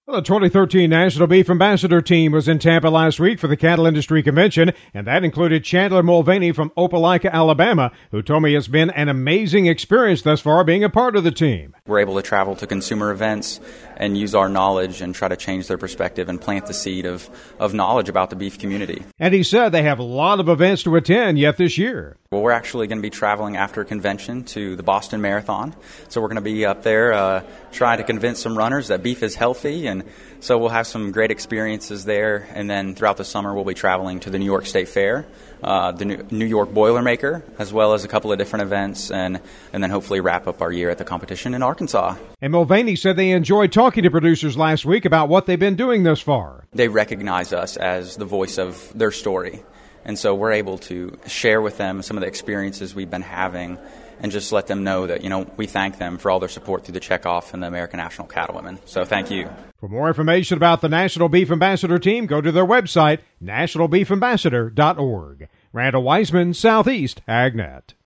Well, the 2013 National Beef Ambassador team was in Tampa last week for the Cattle Industry Convention, and that included Chandler Mulvaney from Opelika, Alabama, who told me it's been an amazing experience thus far being a part of the team. We're able to travel to consumer events and use our knowledge and try to change their perspective and plant the seed of knowledge about the beef community. And he said they have a lot of events to attend yet this year. Well, we're actually going to be traveling after convention to the Boston Marathon. So we're going to be up there trying to convince some runners that beef is healthy. And so we'll have some great experiences there. And then throughout the summer, we'll be traveling to the New York State Fair, the New York Boilermaker, as well as a couple of different events. And then hopefully wrap up our year at the competition in Arkansas. And Mulvaney said they enjoyed talking to producers last week about what they've been doing thus far. They recognize us as the voice of their story. And so we're able to share with them some of the experiences we've been having and just let them know that, we thank them for all their support through the Checkoff and the American National Cattlewomen. So thank you. For more information about the National Beef Ambassador team, go to their website, nationalbeefambassador.org. Randall Wiseman, Southeast AgNet.